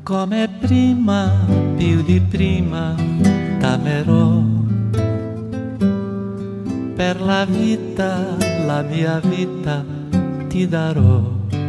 Come prima, più di prima, t'amerò. Per la mia vita ti darò.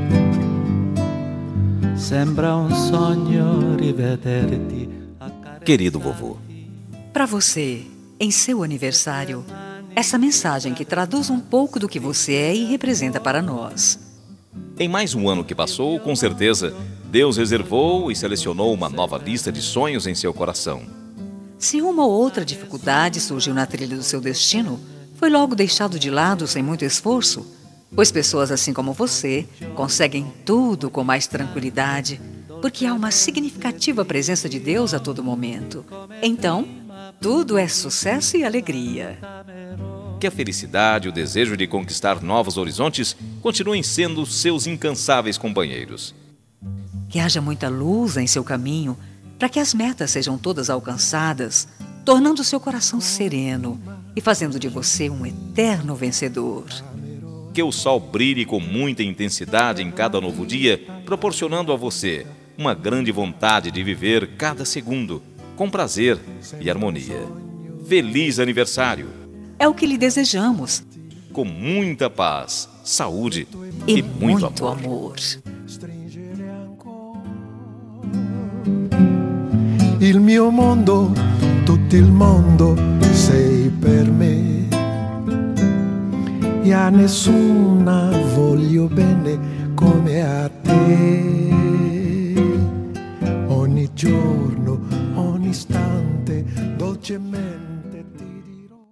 Sembra um sonho rivederti. Querido vovô, Para você, em seu aniversário, essa mensagem que traduz um pouco do que você é e representa para nós. em mais um ano que passou, com certeza, Deus reservou e selecionou uma nova lista de sonhos em seu coração. Se uma ou outra dificuldade surgiu na trilha do seu destino, foi logo deixado de lado sem muito esforço, pois pessoas assim como você conseguem tudo com mais tranquilidade, porque há uma significativa presença de Deus a todo momento. Então, tudo é sucesso e alegria. Que a felicidade e o desejo de conquistar novos horizontes continuem sendo seus incansáveis companheiros. Que haja muita luz em seu caminho, para que as metas sejam todas alcançadas, tornando seu coração sereno e fazendo de você um eterno vencedor. Que o sol brilhe com muita intensidade em cada novo dia, proporcionando a você uma grande vontade de viver cada segundo, com prazer e harmonia. Feliz aniversário! É o que lhe desejamos. Com muita paz, saúde E e muito muito amor. amor. Il mio mondo, tutto il mondo sei per me. E a nessuna voglio bene come a te. Ogni giorno, ogni istante, dolcemente.